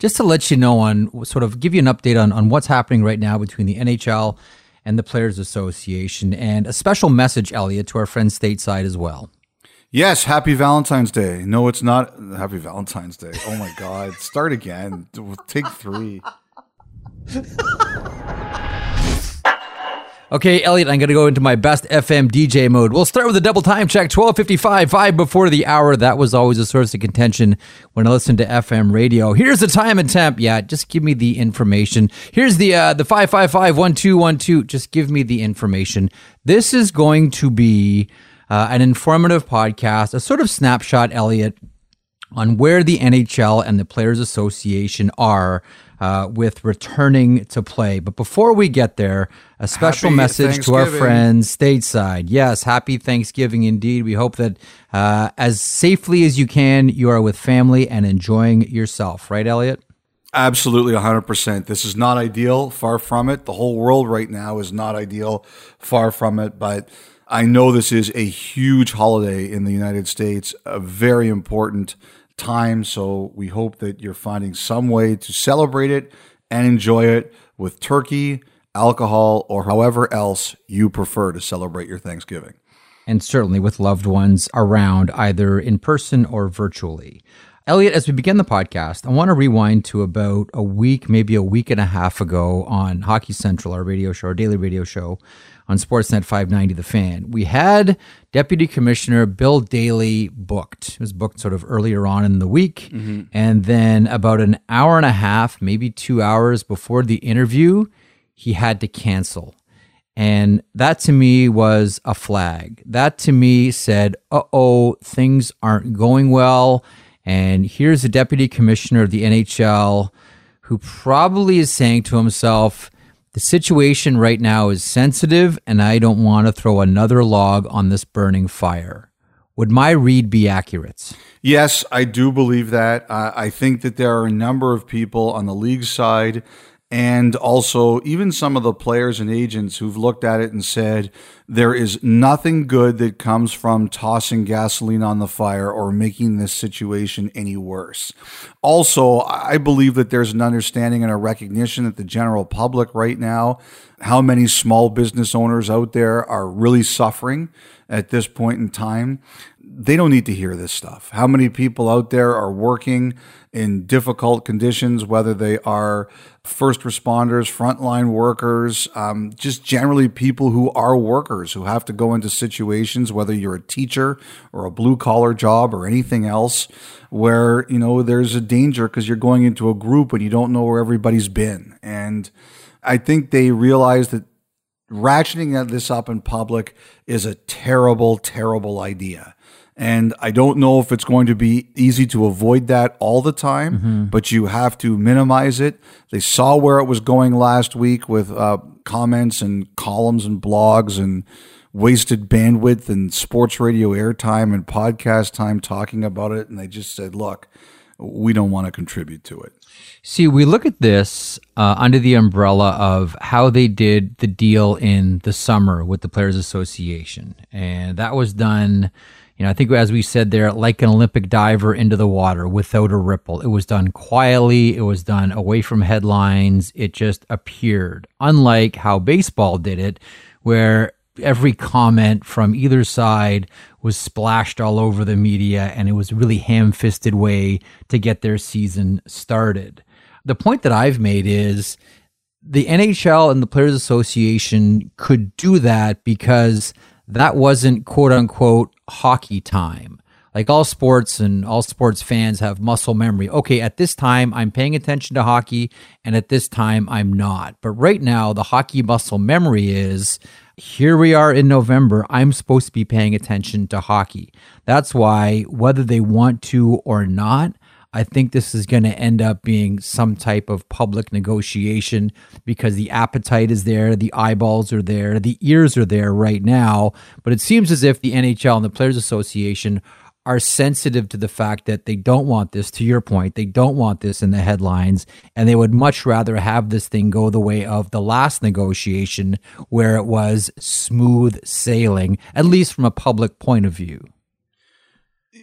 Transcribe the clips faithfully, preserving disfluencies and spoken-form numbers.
just to let you know on, sort of give you an update on, on what's happening right now between the N H L and the Players Association, and a special message, Elliot, to our friends stateside as well. Yes, happy Valentine's Day. No, it's not. Happy Valentine's Day. Oh my God. Start again. Take three. Okay, Elliot, I'm going to go into my best F M D J mode. We'll start with a double time check, twelve fifty-five, five before the hour. That was always a source of contention when I listened to F M radio. Here's the time and temp. Yeah, just give me the information. Here's the uh, the five five five, one two one two. Just give me the information. This is going to be uh, an informative podcast, a sort of snapshot, Elliot, on where the N H L and the Players Association are Uh, with returning to play. But before we get there, a special Happy message to our friends stateside. Yes, happy Thanksgiving indeed. We hope that uh, as safely as you can, you are with family and enjoying yourself. Right, Elliot? Absolutely, one hundred percent. This is not ideal, far from it. The whole world right now is not ideal, far from it. But I know this is a huge holiday in the United States, a very important time, so we hope that you're finding some way to celebrate it and enjoy it with turkey, alcohol, or however else you prefer to celebrate your Thanksgiving. And certainly with loved ones around, either in person or virtually. Elliot, as we begin the podcast, I want to rewind to about a week, maybe a week and a half ago on Hockey Central, our radio show, our daily radio show on Sportsnet five ninety The Fan. We had Deputy Commissioner Bill Daly booked. It was booked sort of earlier on in the week. Mm-hmm. And then about an hour and a half, maybe two hours before the interview, he had to cancel. And that to me was a flag. That to me said, uh-oh, things aren't going well. And here's the Deputy Commissioner of the N H L who probably is saying to himself, the situation right now is sensitive, and I don't want to throw another log on this burning fire. Would my read be accurate? Yes, I do believe that. Uh, I think that there are a number of people on the league side and also even some of the players and agents who've looked at it and said there is nothing good that comes from tossing gasoline on the fire or making this situation any worse. Also, I believe that there's an understanding and a recognition that the general public right now, how many small business owners out there are really suffering at this point in time. They don't need to hear this stuff. How many people out there are working in difficult conditions, whether they are first responders, frontline workers, um, just generally people who are workers who have to go into situations, whether you're a teacher or a blue collar job or anything else, where, you know, there's a danger because you're going into a group and you don't know where everybody's been. And I think they realize that ratcheting this up in public is a terrible, terrible idea. And I don't know if it's going to be easy to avoid that all the time, mm-hmm. but you have to minimize it. They saw where it was going last week with uh, comments and columns and blogs and wasted bandwidth and sports radio airtime and podcast time talking about it. And they just said, look, we don't want to contribute to it. See, we look at this uh, under the umbrella of how they did the deal in the summer with the Players Association. And that was done, you know, I think as we said there, like an Olympic diver into the water without a ripple. It was done quietly. It was done away from headlines. It just appeared. Unlike how baseball did it, where every comment from either side was splashed all over the media, and it was a really ham-fisted way to get their season started. The point that I've made is the N H L and the Players Association could do that because that wasn't quote-unquote hockey time. Like all sports and all sports fans have muscle memory. Okay, at this time, I'm paying attention to hockey, and at this time, I'm not. But right now, the hockey muscle memory is, here we are in November, I'm supposed to be paying attention to hockey. That's why, whether they want to or not, I think this is going to end up being some type of public negotiation because the appetite is there, the eyeballs are there, the ears are there right now. But it seems as if the N H L and the Players Association are sensitive to the fact that they don't want this, to your point, they don't want this in the headlines, and they would much rather have this thing go the way of the last negotiation where it was smooth sailing, at least from a public point of view.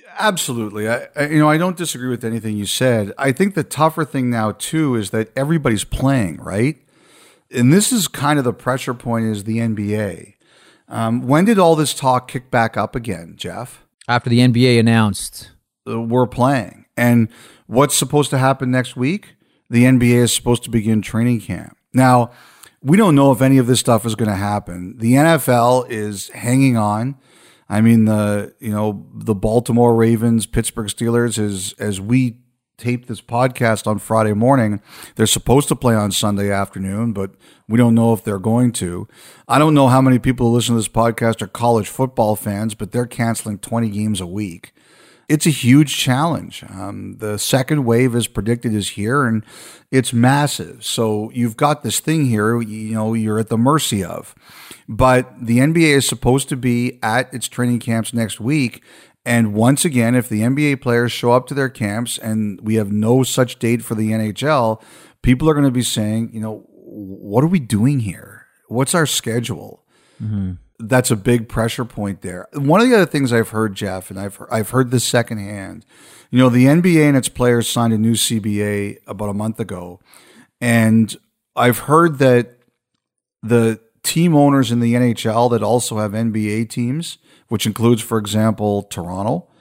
Absolutely. I, I, you know, I don't disagree with anything you said. I think the tougher thing now too is that everybody's playing, right? And this is kind of the pressure point is the N B A. Um, when did all this talk kick back up again, Jeff? After the N B A announced uh, we're playing, and what's supposed to happen next week? The N B A is supposed to begin training camp. Now, we don't know if any of this stuff is going to happen. The N F L is hanging on. I mean, the you know the Baltimore Ravens, Pittsburgh Steelers, is as we tape this podcast on Friday morning, they're supposed to play on Sunday afternoon, but we don't know if they're going to. I don't know how many people who listen to this podcast are college football fans, but they're canceling twenty games a week. It's a huge challenge. Um, the second wave, as predicted, is here, and it's massive. So you've got this thing here, you know, you're at the mercy of. But the N B A is supposed to be at its training camps next week. And once again, if the N B A players show up to their camps and we have no such date for the N H L, people are going to be saying, you know, what are we doing here? What's our schedule? Mm-hmm. That's a big pressure point there. One of the other things I've heard, Jeff, and I've I've heard this secondhand, you know, the N B A and its players signed a new C B A about a month ago. And I've heard that the team owners in the N H L that also have N B A teams, which includes, for example, Toronto,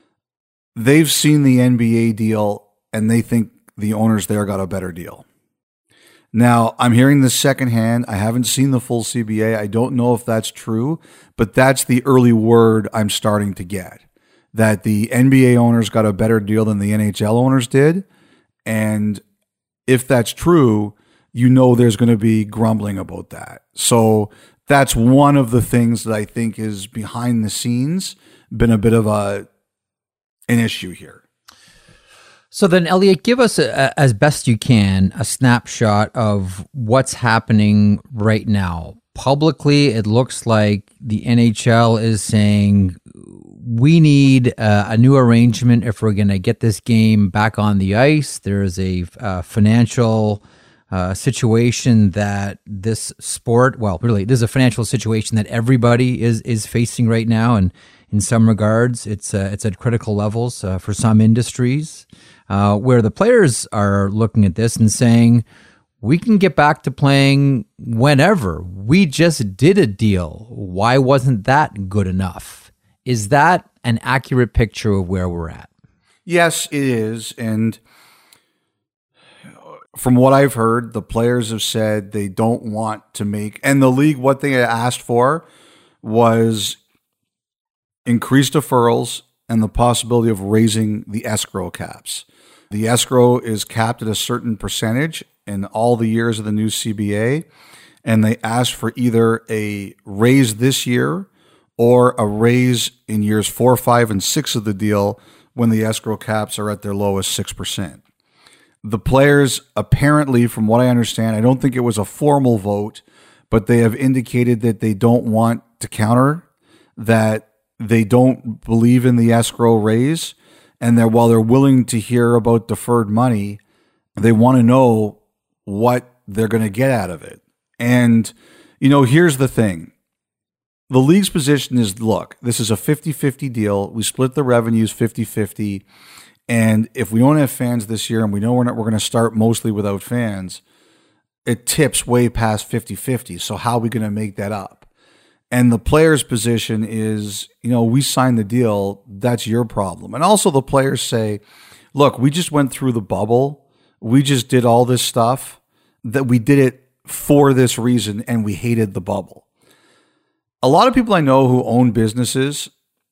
they've seen the N B A deal and they think the owners there got a better deal. Now, I'm hearing this secondhand. I haven't seen the full C B A. I don't know if that's true, but that's the early word I'm starting to get, that the N B A owners got a better deal than the N H L owners did. And if that's true, you know there's going to be grumbling about that. So that's one of the things that I think is behind the scenes been a bit of a an issue here. So then, Elliot, give us, a, as best you can, a snapshot of what's happening right now. Publicly, it looks like the N H L is saying we need uh, a new arrangement if we're going to get this game back on the ice. There is a uh, financial uh, situation that this sport, well, really, this is a financial situation that everybody is is facing right now, and in some regards, it's uh, it's at critical levels uh, for some industries. Uh, where the players are looking at this and saying, we can get back to playing whenever. We just did a deal. Why wasn't that good enough? Is that an accurate picture of where we're at? Yes, it is. And from what I've heard, the players have said they don't want to make, and the league, what they asked for was increased deferrals and the possibility of raising the escrow caps. The escrow is capped at a certain percentage in all the years of the new C B A, and they asked for either a raise this year or a raise in years four, five, and six of the deal when the escrow caps are at their lowest six percent. The players apparently, from what I understand, I don't think it was a formal vote, but they have indicated that they don't want to counter, that they don't believe in the escrow raise, and that while they're willing to hear about deferred money, they want to know what they're going to get out of it. And, you know, here's the thing. The league's position is, look, this is a fifty-fifty deal. We split the revenues fifty-fifty. And if we don't have fans this year, and we know we're not, we're going to start mostly without fans, it tips way past fifty-fifty. So how are we going to make that up? And the player's position is, you know, we signed the deal. That's your problem. And also the players say, look, we just went through the bubble. We just did all this stuff, that we did it for this reason, and we hated the bubble. A lot of people I know who own businesses,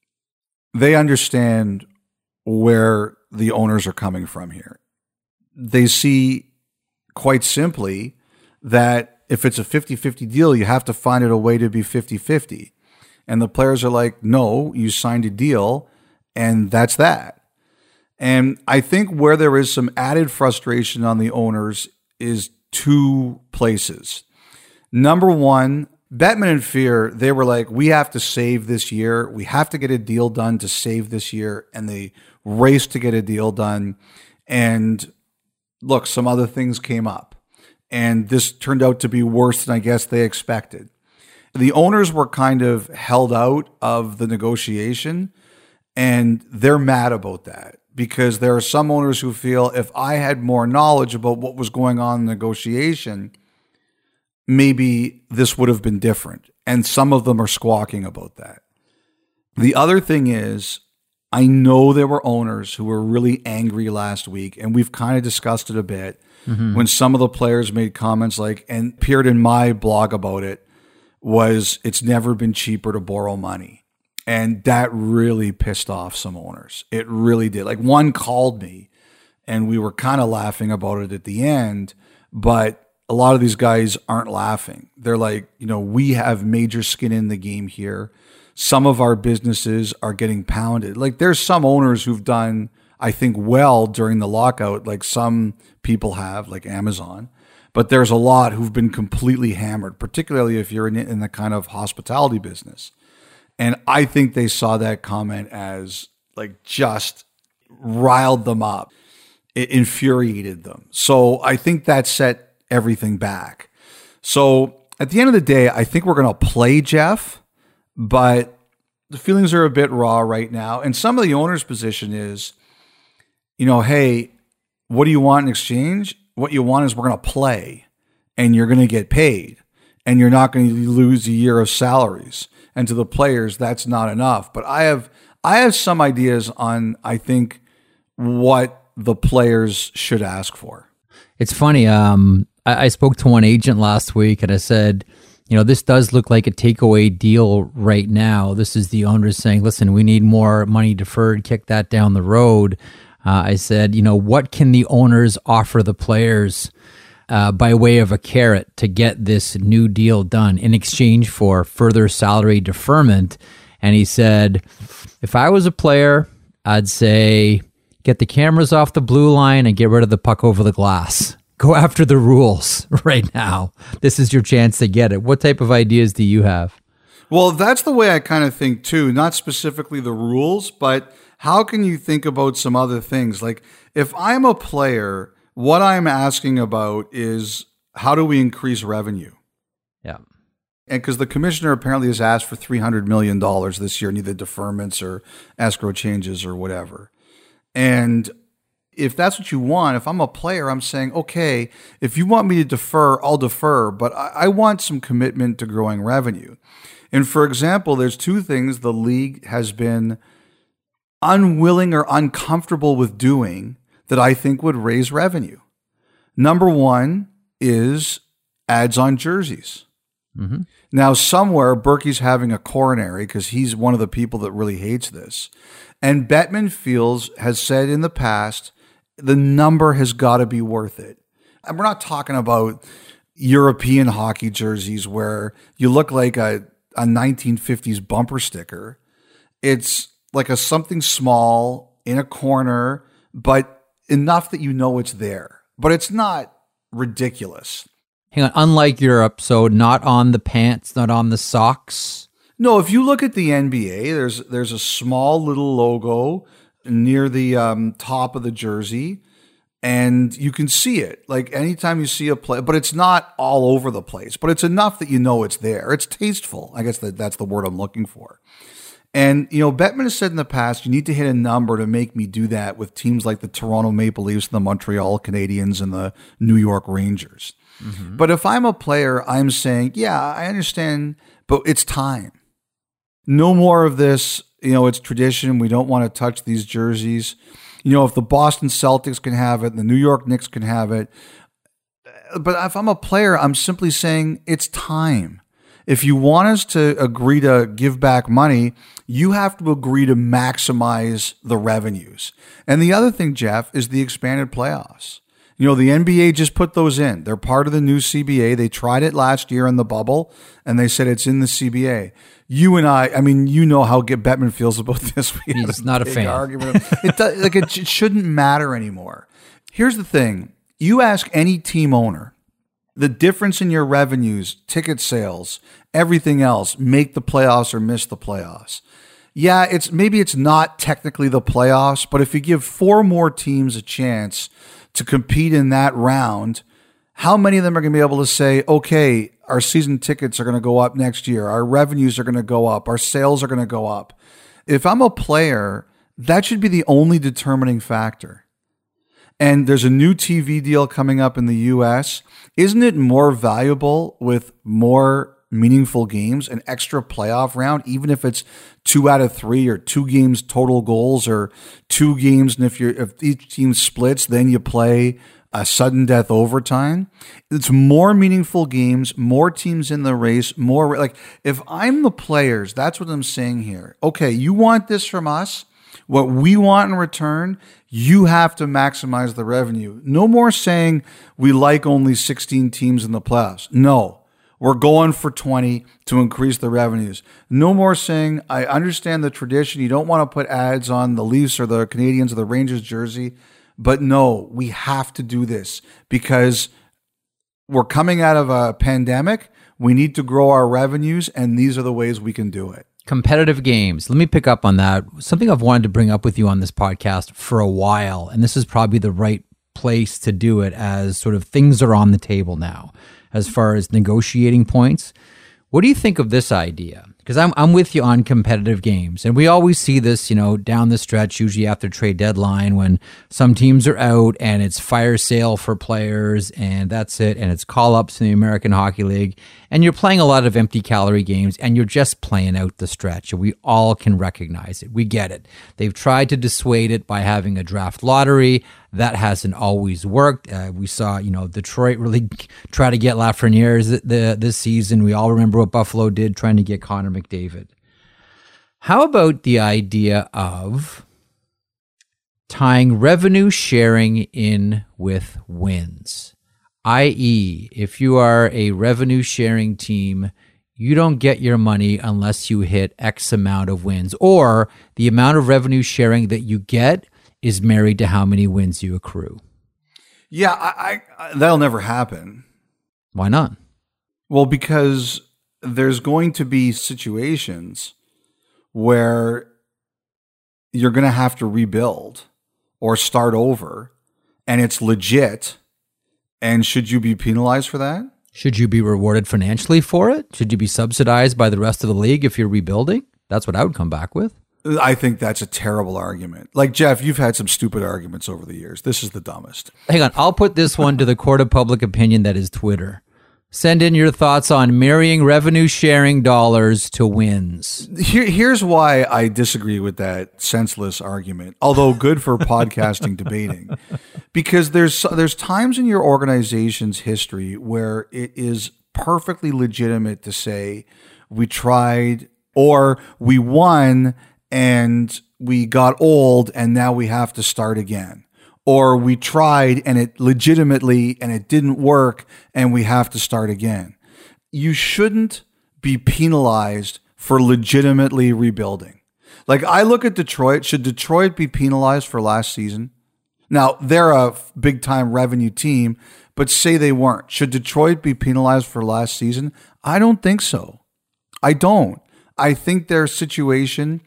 they understand where the owners are coming from here. They see quite simply that if it's a fifty-fifty deal, you have to find it a way to be fifty-fifty. And the players are like, no, you signed a deal, and that's that. And I think where there is some added frustration on the owners is two places. Number one, Bettman and Fear, they were like, we have to save this year. We have to get a deal done to save this year. And they raced to get a deal done. And look, some other things came up. And this turned out to be worse than I guess they expected. The owners were kind of held out of the negotiation. And they're mad about that because there are some owners who feel if I had more knowledge about what was going on in negotiation, maybe this would have been different. And some of them are squawking about that. The other thing is, I know there were owners who were really angry last week, and we've kind of discussed it a bit, mm-hmm. when some of the players made comments like, and appeared in my blog about it, was it's never been cheaper to borrow money. And that really pissed off some owners. It really did. Like, one called me, and we were kind of laughing about it at the end, but a lot of these guys aren't laughing. They're like, you know, we have major skin in the game here. Some of our businesses are getting pounded. Like, there's some owners who've done, I think, well during the lockout, like some people have, like Amazon. But there's a lot who've been completely hammered, particularly if you're in, in the kind of hospitality business. And I think they saw that comment as like just riled them up. It infuriated them. So I think that set everything back. So at the end of the day, I think we're going to play Jeff, but the feelings are a bit raw right now. And some of the owner's position is, you know, hey, what do you want in exchange? What you want is we're going to play and you're going to get paid and you're not going to lose a year of salaries. And to the players, that's not enough. But I have I have some ideas on, I think, what the players should ask for. It's funny. Um, I, I spoke to one agent last week and I said, you know, this does look like a takeaway deal right now. This is the owners saying, listen, we need more money deferred, kick that down the road. Uh, I said, you know, what can the owners offer the players uh, by way of a carrot to get this new deal done in exchange for further salary deferment? And he said, if I was a player, I'd say, get the cameras off the blue line and get rid of the puck over the glass. Go after the rules right now. This is your chance to get it. What type of ideas do you have? Well, that's the way I kind of think too, not specifically the rules, but how can you think about some other things? Like, if I'm a player, what I'm asking about is, how do we increase revenue? Yeah. And because the commissioner apparently has asked for three hundred million dollars this year in either deferments or escrow changes or whatever. And if that's what you want, if I'm a player, I'm saying, okay, if you want me to defer, I'll defer, but I, I want some commitment to growing revenue. And for example, there's two things the league has been unwilling or uncomfortable with doing that I think would raise revenue. Number one is ads on jerseys. Mm-hmm. Now, somewhere, Berkey's having a coronary because he's one of the people that really hates this. And Bettman feels, has said in the past, the number has got to be worth it. And we're not talking about European hockey jerseys where you look like a, a nineteen fifties bumper sticker. It's like a something small in a corner, but enough that you know it's there. But it's not ridiculous. Hang on, unlike Europe, so not on the pants, not on the socks? No, if you look at the N B A, there's there's a small little logo near the um, top of the jersey, and you can see it. Like anytime you see a play, but it's not all over the place, but it's enough that you know it's there. It's tasteful. I guess that, that's the word I'm looking for. And, you know, Bettman has said in the past, you need to hit a number to make me do that with teams like the Toronto Maple Leafs, the Montreal Canadiens, and the New York Rangers. Mm-hmm. But if I'm a player, I'm saying, yeah, I understand, but it's time. No more of this, you know, it's tradition. We don't want to touch these jerseys. You know, if the Boston Celtics can have it, the New York Knicks can have it. But if I'm a player, I'm simply saying it's time. If you want us to agree to give back money, you have to agree to maximize the revenues. And the other thing, Jeff, is the expanded playoffs. You know, the N B A just put those in. They're part of the new C B A. They tried it last year in the bubble, and they said it's in the C B A. You and I, I mean, you know how Bettman feels about this. We He's not a fan. Argument. It does, like it, it shouldn't matter anymore. Here's the thing. You ask any team owner, the difference in your revenues, ticket sales, everything else, make the playoffs or miss the playoffs. Yeah, it's maybe it's not technically the playoffs, but if you give four more teams a chance to compete in that round, how many of them are going to be able to say, okay, our season tickets are going to go up next year, our revenues are going to go up, our sales are going to go up? If I'm a player, That should be the only determining factor. And there's a new T V deal coming up in the U S. Isn't it more valuable with more meaningful games, an extra playoff round, even if it's two out of three or two games total goals or two games, and if you're if each team splits, then you play a sudden death overtime? It's more meaningful games, more teams in the race, more like if I'm the players, that's what I'm saying here. Okay, you want this from us? What we want in return, you have to maximize the revenue. No more saying we like only sixteen teams in the playoffs. No, we're going for twenty to increase the revenues. No more saying, I understand the tradition. You don't want to put ads on the Leafs or the Canadiens or the Rangers jersey. But no, we have to do this because we're coming out of a pandemic. We need to grow our revenues, and these are the ways we can do it. Competitive games. Let me pick up on that. Something I've wanted to bring up with you on this podcast for a while, and this is probably the right place to do it as sort of things are on the table now as far as negotiating points. What do you think of this idea? Because I'm I'm with you on competitive games, and we always see this, you know, down the stretch, usually after trade deadline, when some teams are out and it's fire sale for players, and that's it, and it's call-ups in the American Hockey League, and you're playing a lot of empty calorie games, and you're just playing out the stretch, and we all can recognize it. We get it. They've tried to dissuade it by having a draft lottery. That hasn't always worked. Uh, we saw, you know, Detroit really try to get Lafreniere the, the, this season. We all remember what Buffalo did trying to get Connor McDavid. How about the idea of tying revenue sharing in with wins? that is, if you are a revenue sharing team, you don't get your money unless you hit X amount of wins, or the amount of revenue sharing that you get is married to how many wins you accrue. Yeah, I, I, that'll never happen. Why not? Well, because there's going to be situations where you're going to have to rebuild or start over, and it's legit. And should you be penalized for that? Should you be rewarded financially for it? Should you be subsidized by the rest of the league if you're rebuilding? That's what I would come back with. I think that's a terrible argument. Like, Jeff, you've had some stupid arguments over the years. This is the dumbest. Hang on. I'll put this one to the court of public opinion that is Twitter. Send in your thoughts on marrying revenue sharing dollars to wins. Here, here's why I disagree with that senseless argument, although good for podcasting debating. Because there's there's times in your organization's history where it is perfectly legitimate to say we tried or we won and we got old and now we have to start again. Or we tried and it legitimately and it didn't work and we have to start again. You shouldn't be penalized for legitimately rebuilding. Like, I look at Detroit. Should Detroit be penalized for last season? Now, they're a big time revenue team, but say they weren't. Should Detroit be penalized for last season? I don't think so. I don't. I think their situation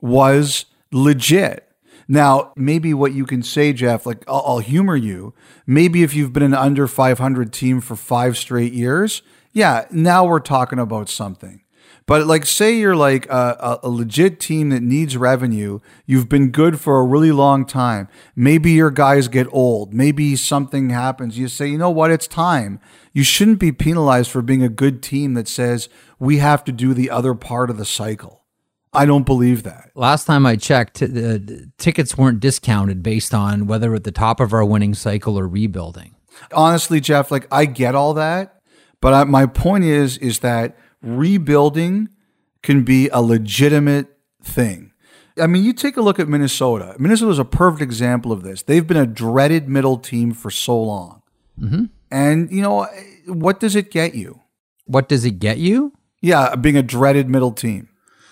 was legit. Now, maybe what you can say, Jeff, like I'll, I'll humor you. Maybe if you've been an under five hundred team for five straight years, yeah, now we're talking about something. But like, say you're like a, a, a legit team that needs revenue. You've been good for a really long time. Maybe your guys get old. Maybe something happens. You say, you know what? It's time. You shouldn't be penalized for being a good team that says we have to do the other part of the cycle. I don't believe that. Last time I checked, the tickets weren't discounted based on whether we're at the top of our winning cycle or rebuilding. Honestly, Jeff, like I get all that, but I, my point is, is that rebuilding can be a legitimate thing. I mean, you take a look at Minnesota. Minnesota is a perfect example of this. They've been a dreaded middle team for so long. Mm-hmm. And, you know, what does it get you? What does it get you? Yeah, being a dreaded middle team.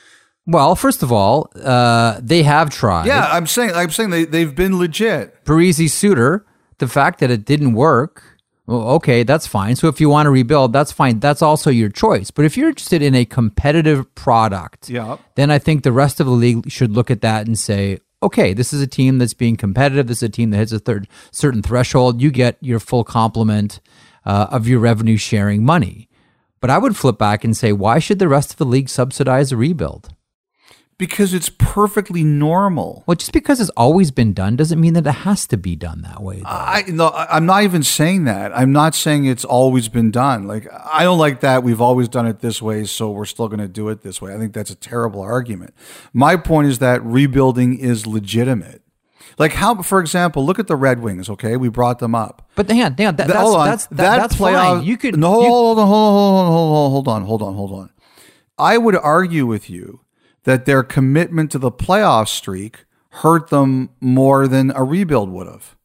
Well, first of all, uh, they have tried. Yeah, I'm saying I'm saying they, they've been legit. Parise Suter, the fact that it didn't work, well, okay, that's fine. So if you want to rebuild, that's fine. That's also your choice. But if you're interested in a competitive product, yeah. then I think the rest of the league should look at that and say, okay, this is a team that's being competitive. This is a team that hits a third, certain threshold. You get your full complement uh, of your revenue sharing money. But I would flip back and say, why should the rest of the league subsidize a rebuild? Because it's perfectly normal. Well, just because it's always been done doesn't mean that it has to be done that way, though. I no, I'm not even saying that. I'm not saying it's always been done. Like, I don't like that. We've always done it this way, so we're still going to do it this way. I think that's a terrible argument. My point is that rebuilding is legitimate. Like, how, for example, look at the Red Wings. Okay, we brought them up. But hang on, hang on. That, that's hold on. that's that, that that's playoff, fine. You could no, you, hold on, hold on, hold on, hold on, hold on. I would argue with you that their commitment to the playoff streak hurt them more than a rebuild would have.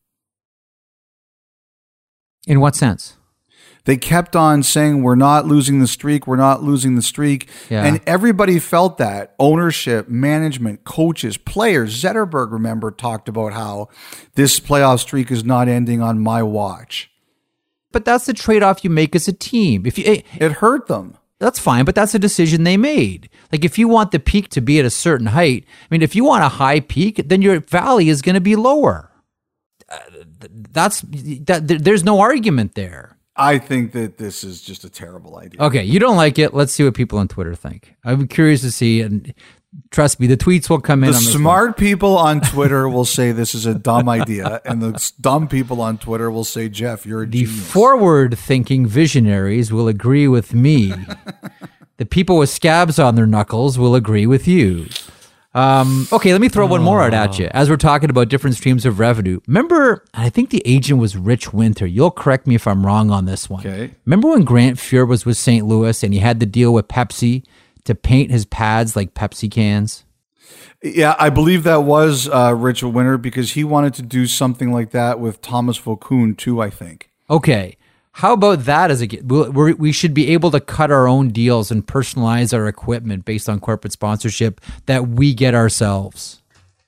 In what sense? They kept on saying, we're not losing the streak, we're not losing the streak. Yeah. And everybody felt that. Ownership, management, coaches, players. Zetterberg, remember, talked about how this playoff streak is not ending on my watch. But that's the trade-off you make as a team. If you, it, it hurt them. That's fine, but that's a decision they made. Like, if you want the peak to be at a certain height, I mean, if you want a high peak, then your valley is going to be lower. Uh, that's that. There's no argument there. I think that this is just a terrible idea. Okay, you don't like it. Let's see what people on Twitter think. I'm curious to see, and trust me, the tweets will come in. The on this smart one. people on Twitter will say this is a dumb idea, and the dumb people on Twitter will say, Jeff, you're a the genius. forward-thinking visionaries will agree with me. The people with scabs on their knuckles will agree with you. Um, okay, let me throw one more out at you. As we're talking about different streams of revenue, remember, I think the agent was Rich Winter. You'll correct me if I'm wrong on this one. Okay. Remember when Grant Fuhr was with Saint Louis and he had to deal with Pepsi to paint his pads like Pepsi cans? Yeah, I believe that was uh, Rich Winter because he wanted to do something like that with Thomas Vokoun too, I think. Okay. How about that as a we're, we should be able to cut our own deals and personalize our equipment based on corporate sponsorship that we get ourselves?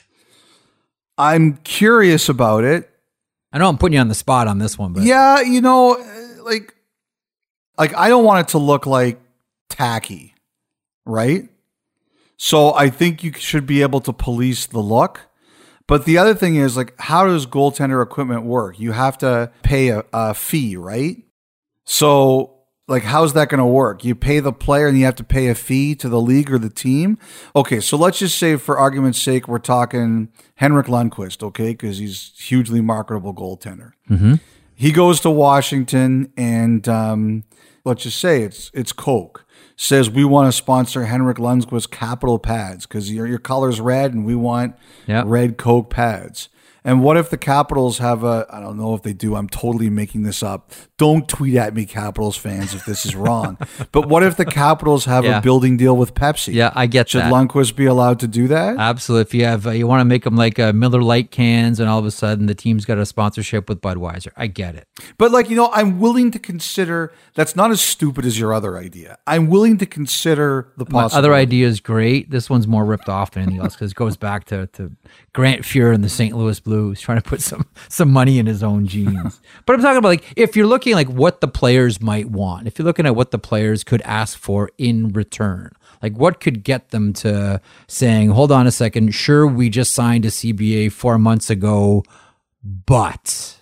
I'm curious about it. I know I'm putting you on the spot on this one, but yeah, you know, like, like I don't want it to look like tacky, right? So I think you should be able to police the look. But the other thing is, like, how does goaltender equipment work? You have to pay a, a fee, right? So, like, how's that going to work? You pay the player and you have to pay a fee to the league or the team? Okay, so let's just say, for argument's sake, we're talking Henrik Lundqvist, okay? Because he's a hugely marketable goaltender. Mm-hmm. He goes to Washington and um, let's just say it's it's Coke. Says we want to sponsor Henrik Lundqvist's Capital pads because your your color's red and we want yep. red Coke pads. And what if the Capitals have a, I don't know if they do, I'm totally making this up. Don't tweet at me, Capitals fans, if this is wrong. But what if the Capitals have yeah. a building deal with Pepsi? Yeah, I get Should that. Should Lundqvist be allowed to do that? Absolutely. If you have, uh, you want to make them like uh, Miller Lite cans and all of a sudden the team's got a sponsorship with Budweiser. I get it. But like, you know, I'm willing to consider, that's not as stupid as your other idea. I'm willing to consider the possibility. My other idea is great. This one's more ripped off than anything else because it goes back to, to Grant Fuhr and the Saint Louis Blues trying to put some some money in his own jeans. But I'm talking about, like, if you're looking like what the players might want, if you're looking at what the players could ask for in return, like what could get them to saying, hold on a second, sure, we just signed a C B A four months ago, but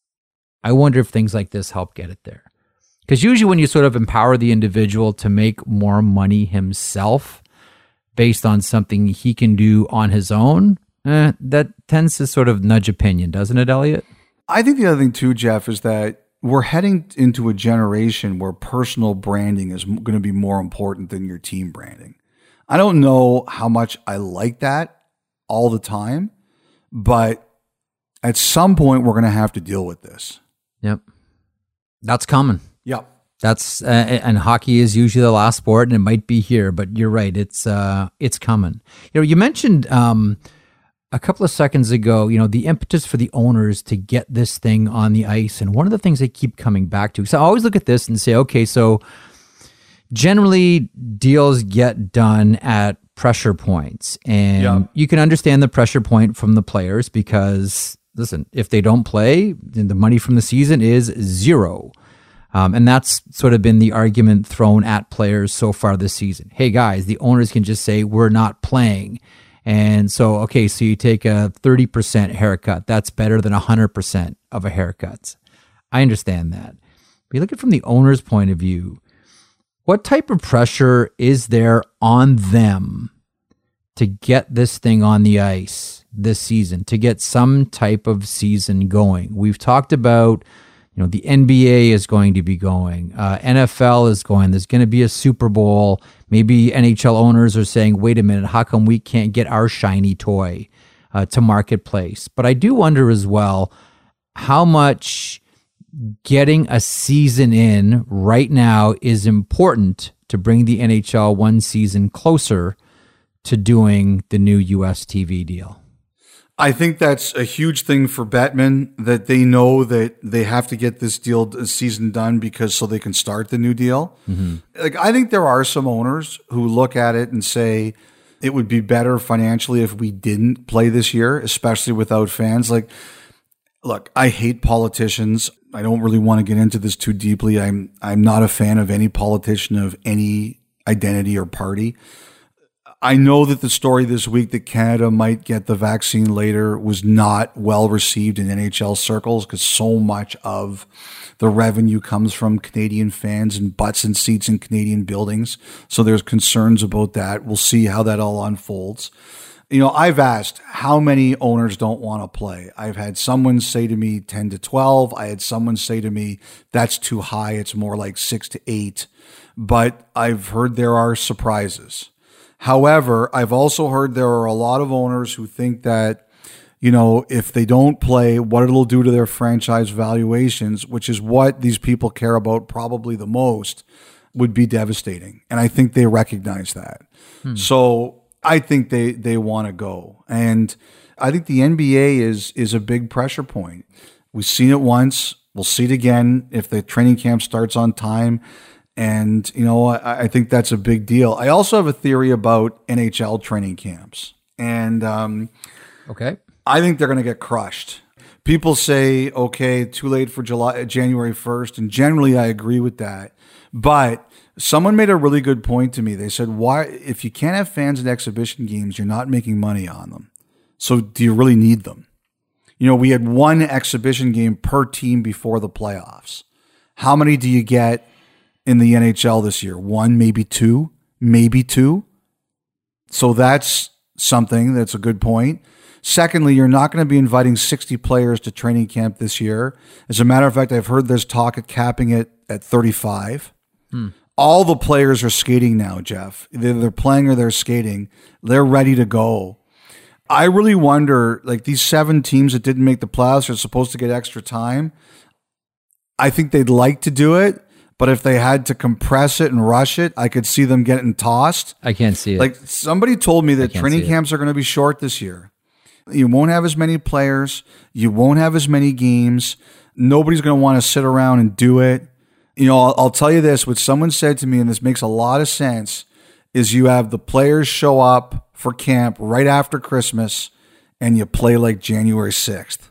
I wonder if things like this help get it there. Because usually when you sort of empower the individual to make more money himself based on something he can do on his own, Eh, that tends to sort of nudge opinion, doesn't it, Elliot? I think the other thing too, Jeff, is that we're heading into a generation where personal branding is going to be more important than your team branding. I don't know how much I like that all the time, but at some point we're going to have to deal with this. Yep. That's coming. Yep. That's uh, and hockey is usually the last sport, and it might be here, but you're right. It's uh, it's coming. You know, you mentioned um, a couple of seconds ago, you know, the impetus for the owners to get this thing on the ice. And one of the things they keep coming back to, so I always look at this and say, okay, so generally deals get done at pressure points. And yeah. you can understand the pressure point from the players because, listen, if they don't play, then the money from the season is zero. Um, and that's sort of been the argument thrown at players so far this season. Hey, guys, the owners can just say, we're not playing. And so, okay, so you take a thirty percent haircut. That's better than one hundred percent of a haircut. I understand that. But you look at it from the owner's point of view, what type of pressure is there on them to get this thing on the ice this season, to get some type of season going. We've talked about, you know, the N B A is going to be going, uh, N F L is going, there's going to be a Super Bowl. Maybe N H L owners are saying, wait a minute, how come we can't get our shiny toy uh, to marketplace? But I do wonder as well how much getting a season in right now is important to bring the N H L one season closer to doing the new U S T V deal. I think that's a huge thing for Bettman, that they know that they have to get this deal, this season done, because so they can start the new deal. Mm-hmm. Like, I think there are some owners who look at it and say it would be better financially if we didn't play this year, especially without fans. Like, look, I hate politicians. I don't really want to get into this too deeply. I'm I'm not a fan of any politician of any identity or party. I know that the story this week that Canada might get the vaccine later was not well received in N H L circles, because so much of the revenue comes from Canadian fans and butts and seats in Canadian buildings. So there's concerns about that. We'll see how that all unfolds. You know, I've asked how many owners don't want to play. I've had someone say to me ten to twelve. I had someone say to me, that's too high. It's more like six to eight. But I've heard there are surprises. However, I've also heard there are a lot of owners who think that, you know, if they don't play, what it'll do to their franchise valuations, which is what these people care about probably the most, would be devastating. And I think they recognize that. Hmm. So I think they, they want to go. And I think the N B A is is a big pressure point. We've seen it once. We'll see it again if the training camp starts on time. And, you know, I, I think that's a big deal. I also have a theory about N H L training camps. And um, okay, I think they're going to get crushed. People say, okay, too late for July, January first. And generally, I agree with that. But someone made a really good point to me. They said, why, if you can't have fans at exhibition games, you're not making money on them. So do you really need them? You know, we had one exhibition game per team before the playoffs. How many do you get in the N H L this year? One, maybe two, maybe two. So that's something that's a good point. Secondly, you're not going to be inviting sixty players to training camp this year. As a matter of fact, I've heard there's talk at capping it at thirty-five. Hmm. All the players are skating now, Jeff. Either they're playing or they're skating. They're ready to go. I really wonder, like, these seven teams that didn't make the playoffs are supposed to get extra time. I think they'd like to do it. But if they had to compress it and rush it, I could see them getting tossed. I can't see it. Like, somebody told me that training camps are going to be short this year. You won't have as many players. You won't have as many games. Nobody's going to want to sit around and do it. You know, I'll, I'll tell you this, what someone said to me, and this makes a lot of sense, is you have the players show up for camp right after Christmas and you play like January sixth.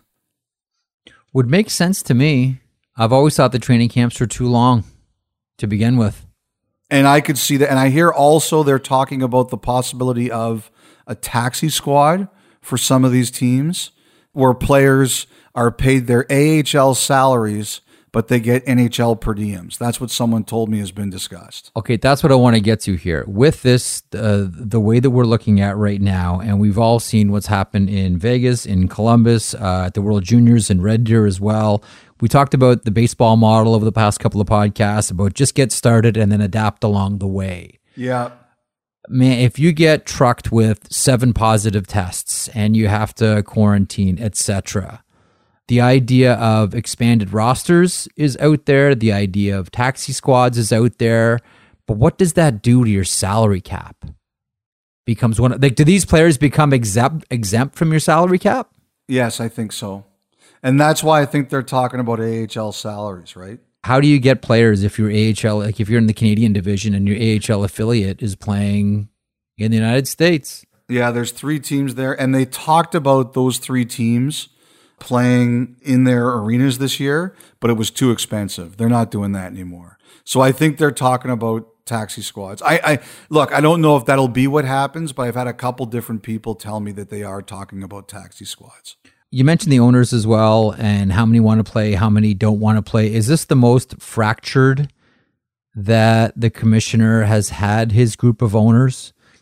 Would make sense to me. I've always thought the training camps were too long to begin with. And I could see that. And I hear also they're talking about the possibility of a taxi squad for some of these teams where players are paid their A H L salaries, but they get N H L per diems. That's what someone told me has been discussed. Okay, that's what I want to get to here. With this, uh, the way that we're looking at right now, and we've all seen what's happened in Vegas, in Columbus, uh, at the World Juniors, in Red Deer as well. We talked about the baseball model over the past couple of podcasts, about just get started and then adapt along the way. Yeah. Man, if you get trucked with seven positive tests and you have to quarantine, et cetera, the idea of expanded rosters is out there. The idea of taxi squads is out there. But what does that do to your salary cap? Becomes one. Like, do these players become exempt exempt from your salary cap? Yes, I think so. And that's why I think they're talking about A H L salaries, right? How do you get players if you're A H L, like if you're in the Canadian division and your A H L affiliate is playing in the United States? Yeah, there's three teams there. And they talked about those three teams playing in their arenas this year, but it was too expensive. They're not doing that anymore. So I think they're talking about taxi squads. I, I look, I don't know if that'll be what happens, but I've had a couple different people tell me that they are talking about taxi squads. You mentioned the owners as well and how many want to play, how many don't want to play. Is this the most fractured that the commissioner has had his group of owners?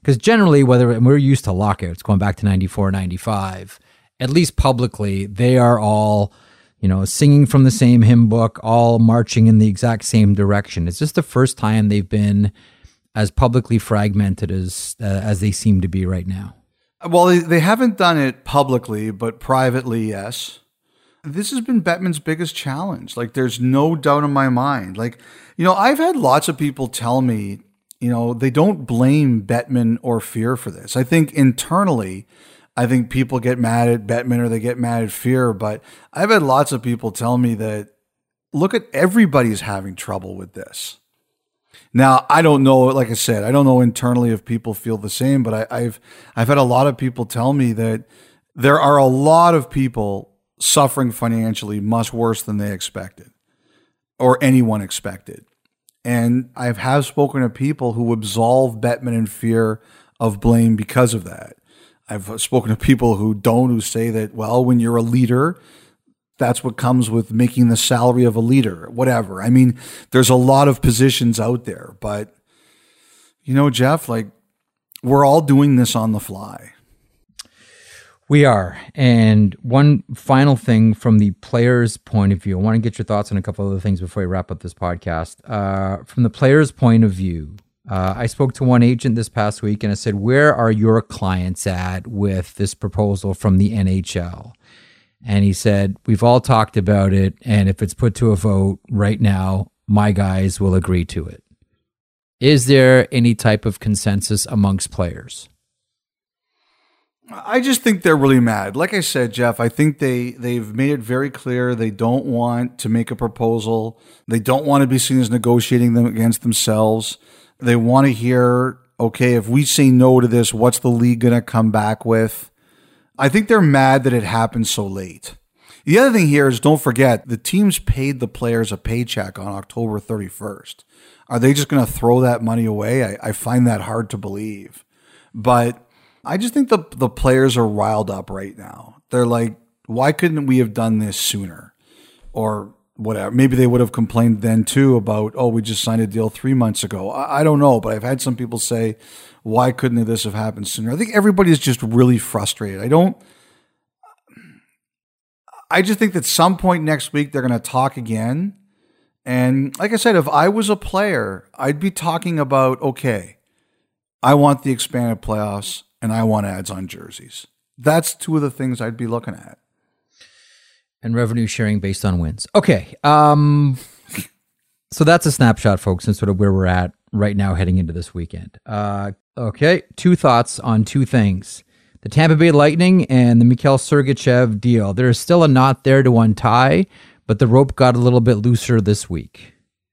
Because generally, whether and we're used to lockouts going back to ninety-four, ninety-five, at least publicly, they are all, you know, singing from the same hymn book, all marching in the exact same direction. It's just the first time they've been as publicly fragmented as uh, as they seem to be right now. Well, they, they haven't done it publicly, but privately, yes. This has been Bettman's biggest challenge. Like, there's no doubt in my mind. Like, you know, I've had lots of people tell me, you know, they don't blame Bettman or Fear for this. I think internally, I think people get mad at Bettman or they get mad at Fear, but I've had lots of people tell me that, look, at everybody's having trouble with this. Now, I don't know, like I said, I don't know internally if people feel the same, but I, I've I've had a lot of people tell me that there are a lot of people suffering financially much worse than they expected or anyone expected. And I have spoken to people who absolve Bettman and Fear of blame because of that. I've spoken to people who don't, who say that, well, when you're a leader, that's what comes with making the salary of a leader, whatever. I mean, there's a lot of positions out there, but you know, Jeff, like, we're all doing this on the fly. We are. And one final thing from the player's point of view, I want to get your thoughts on a couple other things before we wrap up this podcast. Uh, from the player's point of view, uh, I spoke to one agent this past week and I said, where are your clients at with this proposal from the N H L? And he said, we've all talked about it, and if it's put to a vote right now, my guys will agree to it. Is there any type of consensus amongst players? I just think they're really mad. Like I said, Jeff, I think they, they've made it very clear they don't want to make a proposal. They don't want to be seen as negotiating them against themselves. They want to hear, okay, if we say no to this, what's the league going to come back with? I think they're mad that it happened so late. The other thing here is, don't forget, the teams paid the players a paycheck on October thirty-first. Are they just going to throw that money away? I, I find that hard to believe. But I just think the the players are riled up right now. They're like, why couldn't we have done this sooner? Or whatever. Maybe they would have complained then too about, oh, we just signed a deal three months ago. I, I don't know, but I've had some people say, why couldn't this have happened sooner? I think everybody's just really frustrated. I don't, I just think that some point next week they're going to talk again. And like I said, if I was a player, I'd be talking about, okay, I want the expanded playoffs and I want ads on jerseys. That's two of the things I'd be looking at. And revenue sharing based on wins. Okay. Um, so that's a snapshot, folks, and sort of where we're at right now heading into this weekend. Uh, okay. Two thoughts on two things. The Tampa Bay Lightning and the Mikhail Sergachev deal. There is still a knot there to untie, but the rope got a little bit looser this week.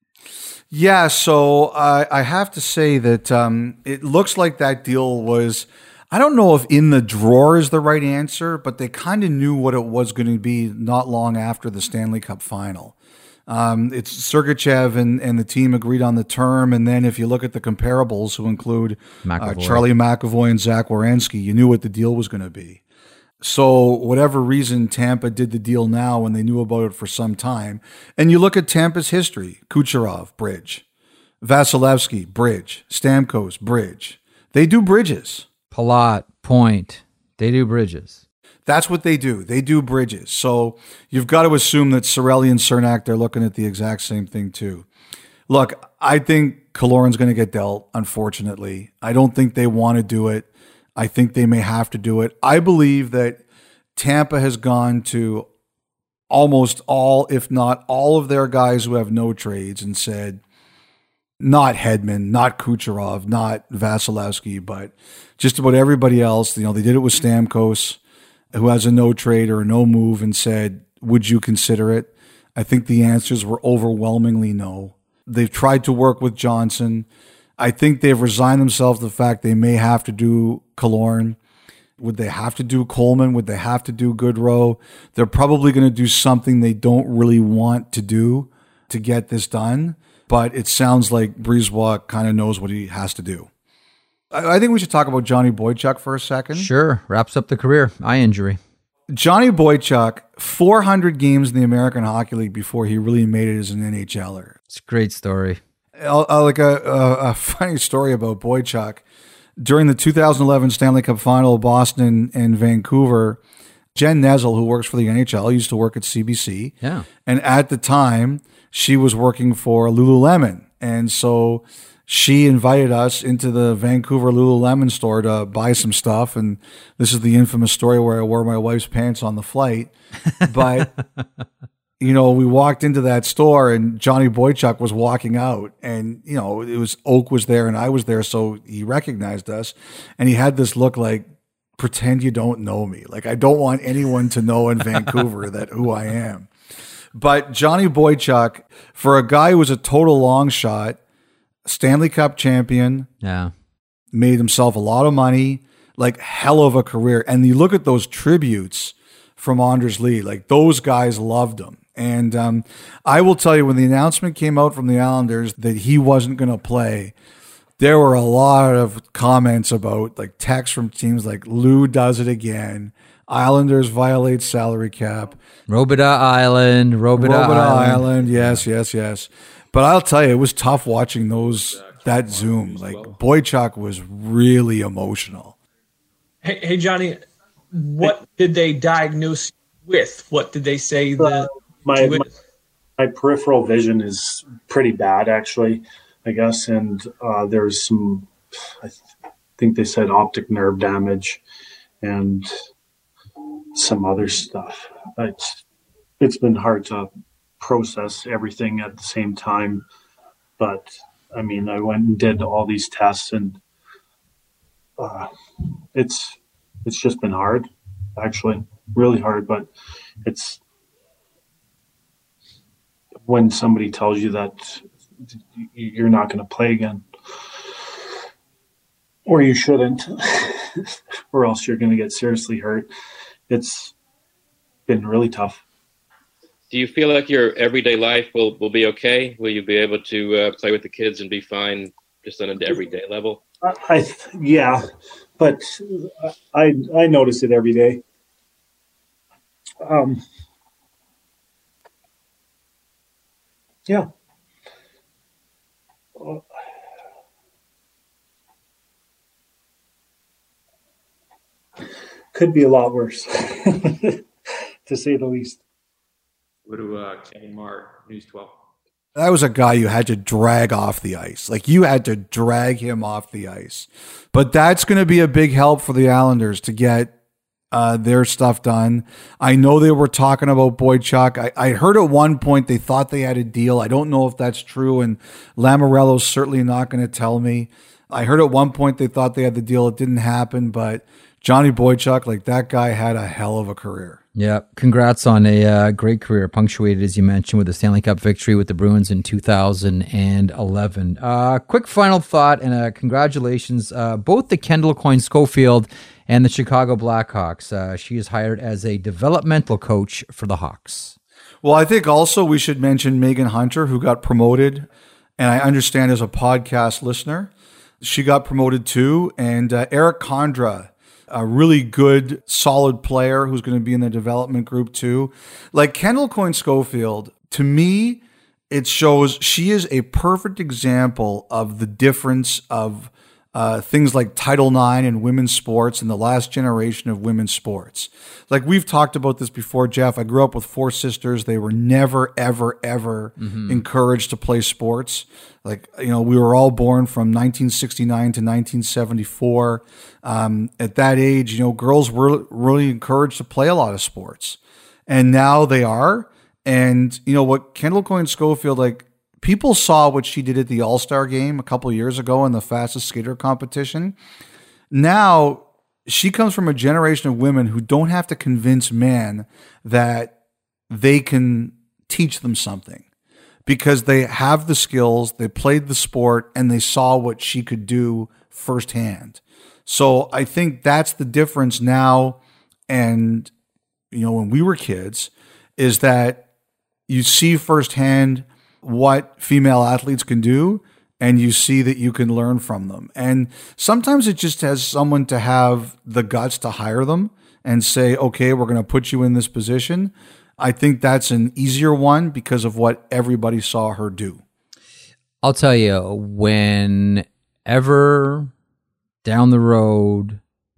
Yeah, so uh, I have to say that um, it looks like that deal was, I don't know if in the drawer is the right answer, but they kind of knew what it was going to be not long after the Stanley Cup final. Um, it's Sergachev and, and the team agreed on the term, and then if you look at the comparables, who include uh, Charlie McAvoy and Zach Werenski, you knew what the deal was going to be. So whatever reason, Tampa did the deal now when they knew about it for some time. And you look at Tampa's history: Kucherov, bridge; Vasilevsky, bridge; Stamkos, bridge. They do bridges. Palat, point. They do bridges. That's what they do. They do bridges. So you've got to assume that Cirelli and Cernak, they're looking at the exact same thing too. Look, I think Kaloran's going to get dealt, unfortunately. I don't think they want to do it. I think they may have to do it. I believe that Tampa has gone to almost all, if not all of their guys who have no trades and said, not Hedman, not Kucherov, not Vasilevsky, but just about everybody else. You know, they did it with Stamkos, who has a no trade or a no move, and said, would you consider it? I think the answers were overwhelmingly no. They've tried to work with Johnson. I think they've resigned themselves to the fact they may have to do Killorn. Would they have to do Coleman? Would they have to do Goodrow? They're probably going to do something they don't really want to do to get this done. But it sounds like Brisebois kind of knows what he has to do. I, I think we should talk about Johnny Boychuk for a second. Sure. Wraps up the career. Eye injury. Johnny Boychuk, four hundred games in the American Hockey League before he really made it as an N H L er. It's a great story. Uh, like a, a, a funny story about Boychuk. during the two thousand eleven Stanley Cup Final, Boston and Vancouver, Jen Nezel, who works for the N H L, used to work at C B C. Yeah. And at the time, she was working for Lululemon. And so she invited us into the Vancouver Lululemon store to buy some stuff. And this is the infamous story where I wore my wife's pants on the flight. But, you know, we walked into that store and Johnny Boychuk was walking out. And, you know, it was Oak was there and I was there. So he recognized us. And he had this look like, pretend you don't know me. Like, I don't want anyone to know in Vancouver that who I am. But Johnny Boychuk, for a guy who was a total long shot, Stanley Cup champion, yeah, made himself a lot of money, like hell of a career. And you look at those tributes from Anders Lee, like those guys loved him. And um, I will tell you, when the announcement came out from the Islanders that he wasn't going to play, there were a lot of comments about, like, texts from teams like, Lou does it again. Islanders violate salary cap. Robida Island, Robida, Robida Island. Island. Yes, yes, yes. But I'll tell you, it was tough watching those, that Zoom. Like, Boychuk was really emotional. Hey, hey, Johnny, what did they diagnose you with? What did they say the uh, my, my my peripheral vision is pretty bad, actually, I guess. And uh, there's some, I th- think they said optic nerve damage and some other stuff. It's it's been hard to process everything at the same time, but I mean, I went and did all these tests, and uh, it's it's just been hard, actually, really hard. But it's when somebody tells you that you're not going to play again, or you shouldn't, or else you're going to get seriously hurt. It's been really tough. Do you feel like your everyday life will, will be okay? Will you be able to uh, play with the kids and be fine just on an everyday level? I, I yeah, but I I notice it every day. Um, yeah. Could be a lot worse, to say the least. What do uh, Kenny Marr, News twelve? That was a guy you had to drag off the ice. Like, you had to drag him off the ice. But that's going to be a big help for the Islanders to get uh, their stuff done. I know they were talking about Boychuk. I, I heard at one point they thought they had a deal. I don't know if that's true, and Lamoriello's certainly not going to tell me. I heard at one point they thought they had the deal. It didn't happen, but Johnny Boychuk, like, that guy had a hell of a career. Yeah, congrats on a uh, great career, punctuated, as you mentioned, with the Stanley Cup victory with the Bruins in two thousand eleven. Uh, quick final thought and uh, congratulations, uh, both to Kendall Coyne-Schofield and the Chicago Blackhawks. Uh, she is hired as a developmental coach for the Hawks. Well, I think also we should mention Megan Hunter, who got promoted, and I understand as a podcast listener, she got promoted too, and uh, Eric Condra, a really good, solid player who's going to be in the development group too. Like, Kendall Coyne-Schofield, to me, it shows she is a perfect example of the difference of uh, things like Title nine and women's sports and the last generation of women's sports. Like, we've talked about this before, Jeff. I grew up with four sisters. They were never, ever, ever mm-hmm. encouraged to play sports. Like, you know, we were all born from nineteen sixty-nine to nineteen seventy-four. Um, at that age, you know, girls were really encouraged to play a lot of sports. And now they are. And, you know, what Kendall Coyne-Schofield, like, people saw what she did at the All-Star game a couple of years ago in the fastest skater competition. Now, she comes from a generation of women who don't have to convince men that they can teach them something, because they have the skills, they played the sport, and they saw what she could do firsthand. So I think that's the difference now. And, you know, when we were kids, is that you see firsthand what female athletes can do, and you see that you can learn from them. And sometimes it just has someone to have the guts to hire them and say, okay, we're going to put you in this position. I think that's an easier one because of what everybody saw her do. I'll tell you, whenever down the road,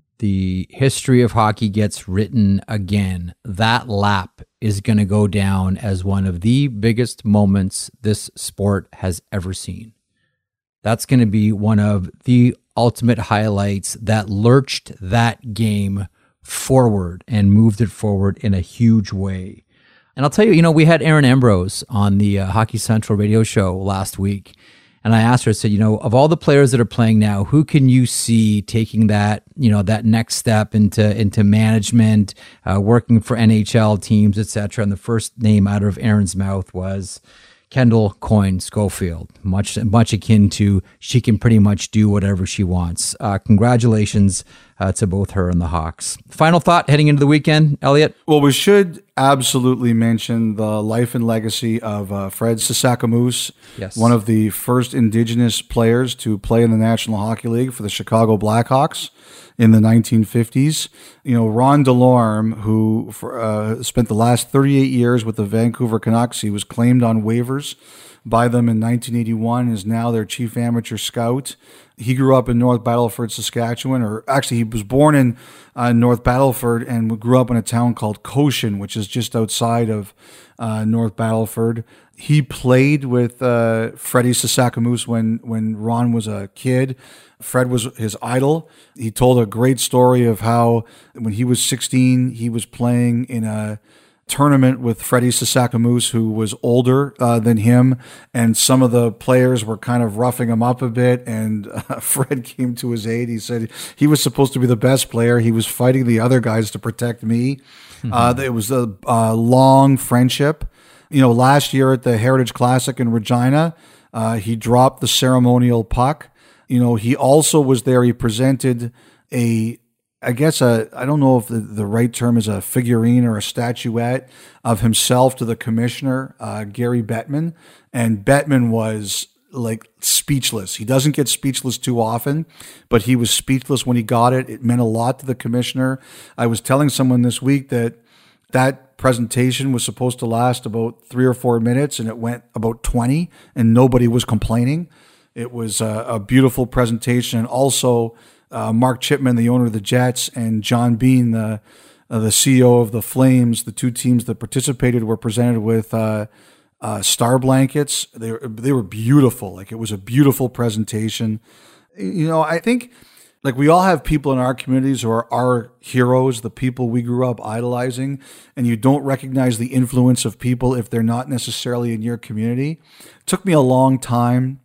the history of hockey gets written again, that lap is going to go down as one of the biggest moments this sport has ever seen. That's going to be one of the ultimate highlights that lurched that game forward and moved it forward in a huge way. And I'll tell you, you know, we had Erin Ambrose on the uh, Hockey Central radio show last week. And I asked her, I said, you know, of all the players that are playing now, who can you see taking that, you know, that next step into into management, uh, working for N H L teams, et cetera. And the first name out of Erin's mouth was Kendall Coyne Schofield, much much akin to she can pretty much do whatever she wants. Uh, congratulations uh, to both her and the Hawks. Final thought heading into the weekend, Elliot? Well, we should absolutely mention the life and legacy of uh, Fred Sasakamoose, yes. one of the first Indigenous players to play in the National Hockey League for the Chicago Blackhawks in the nineteen fifties. You know, Ron DeLorme, who for, uh, spent the last thirty-eight years with the Vancouver Canucks, he was claimed on waivers by them in nineteen eighty-one, is now their chief amateur scout. He grew up in North Battleford, Saskatchewan, or actually he was born in uh, North Battleford and grew up in a town called Cochin, which is just outside of uh, North Battleford. He played with uh, Freddie Sasakamoose when, when Ron was a kid. Fred was his idol. He told a great story of how when he was sixteen, he was playing in a tournament with Freddie Sasakamoose, who was older uh, than him, and some of the players were kind of roughing him up a bit, and uh, Fred came to his aid. He said he was supposed to be the best player. He was fighting the other guys to protect me. Mm-hmm. Uh, it was a, a long friendship. You know, last year at the Heritage Classic in Regina, uh, he dropped the ceremonial puck. You know, he also was there. He presented a, I guess, a, I don't know if the, the right term is a figurine or a statuette of himself to the commissioner, uh, Gary Bettman. And Bettman was like speechless. He doesn't get speechless too often, but he was speechless when he got it. It meant a lot to the commissioner. I was telling someone this week that that presentation was supposed to last about three or four minutes, and it went about twenty, and nobody was complaining. It was a, a beautiful presentation. And also, uh, Mark Chipman, the owner of the Jets, and John Bean, the uh, the C E O of the Flames, the two teams that participated, were presented with uh, uh, star blankets. They were, they were beautiful. Like, it was a beautiful presentation. You know, I think, like, we all have people in our communities who are our heroes, the people we grew up idolizing, and you don't recognize the influence of people if they're not necessarily in your community. It took me a long time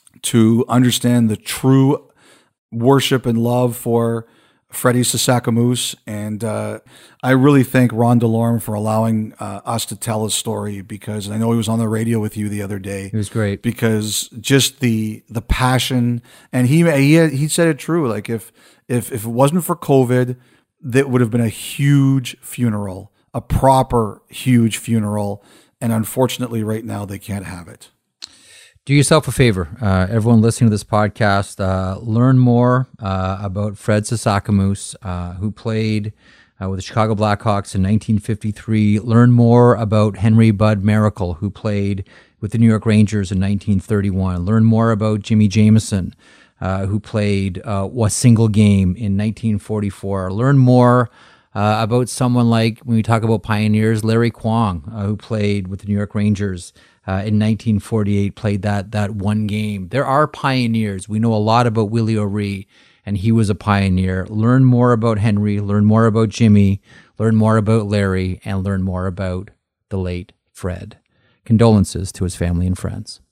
to understand the true worship and love for Freddie Sasakamoose, and uh, I really thank Ron DeLorme for allowing uh, us to tell his story, because I know he was on the radio with you the other day. It was great, because just the the passion, and he he he said it true. Like, if if if it wasn't for COVID, that would have been a huge funeral, a proper huge funeral, and unfortunately, right now they can't have it. Do yourself a favor, uh, everyone listening to this podcast, uh, learn more uh, about Fred Sasakamoose, uh, who played uh, with the Chicago Blackhawks in nineteen fifty-three. Learn more about Henry Bud Miracle, who played with the New York Rangers in nineteen thirty-one. Learn more about Jimmy Jameson, uh, who played uh, a single game in nineteen forty-four. Learn more uh, about someone like, when we talk about pioneers, Larry Kwong, uh, who played with the New York Rangers Uh, in nineteen forty-eight, played that that one game. There are pioneers. We know a lot about Willie O'Ree, and he was a pioneer. Learn more about Henry, learn more about Jimmy, learn more about Larry, and learn more about the late Fred. Condolences to his family and friends.